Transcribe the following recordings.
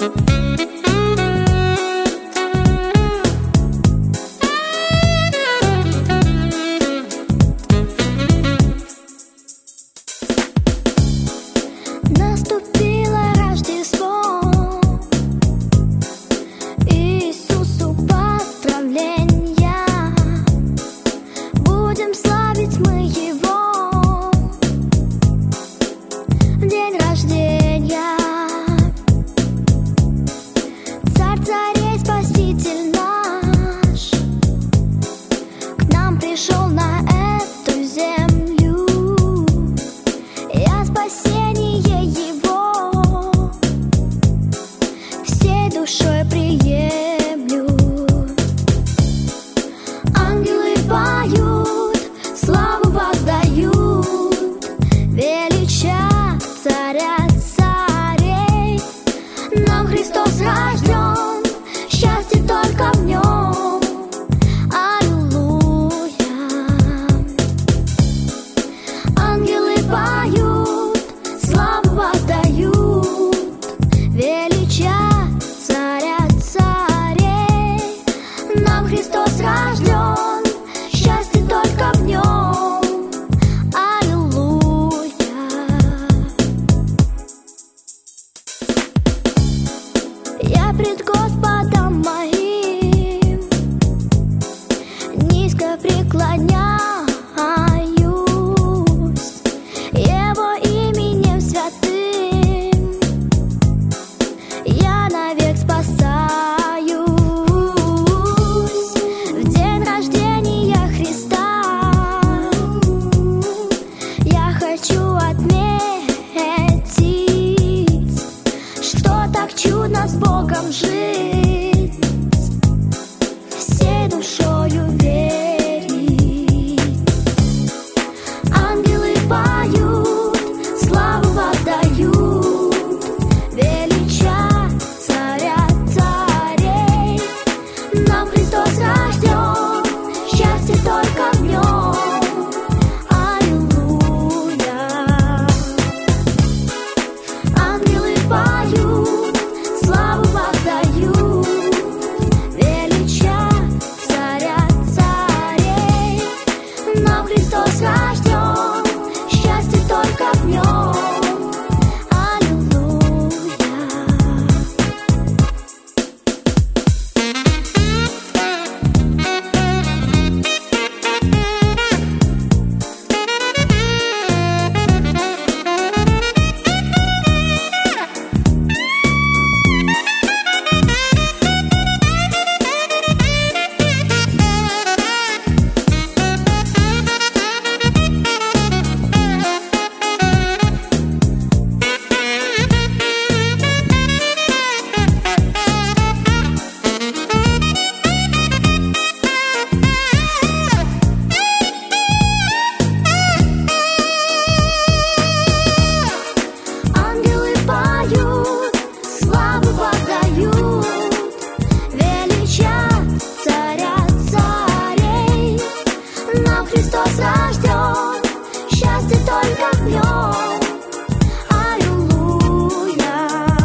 Наступило Рождество, Иисусу поздравления, будем славить мы Его в день рождения. Царь царей, Спаситель наш, к нам пришел на эту землю. Я спасение Его всей душой приемлю. Ангелы поют, славу воздают, величат царя царей. Нам Христос рожден, счастье только в Нем. Аллилуйя. Ангелы поют, славу воздают, величат царя царей. Нам Христос рожден, счастье только в Нем. Аллилуйя. Я пред Господом моим низко преклоняюсь, Его именем святым я навек спасаюсь. В день рождения Христа я хочу отметить, что так чудно с Богом жить, всей душою верить. Ангелы поют, славу воздают, величат царя царей. Нам Христос рожден, счастье только в Нем. Аллилуйя. Ангелы поют, славу воздают, величат царя царей. Нам Христос рожден, счастье только в Нем. Аллилуйя. Ангелы поют, славу воздают, величат царя царей. Нам Христос рожден, счастье только в Нем. Аллилуйя.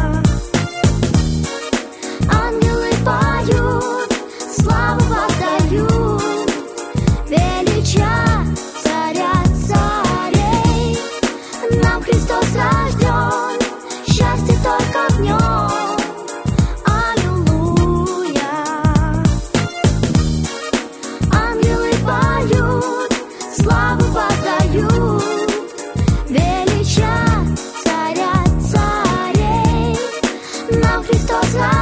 Ангелы поют, славу воздают, величат царя царей. Нам Христос рожден, счастье только в Нем. Аллилуйя. Ангелы поют, славу воздают, величат царя царей. Нам Христос рожден,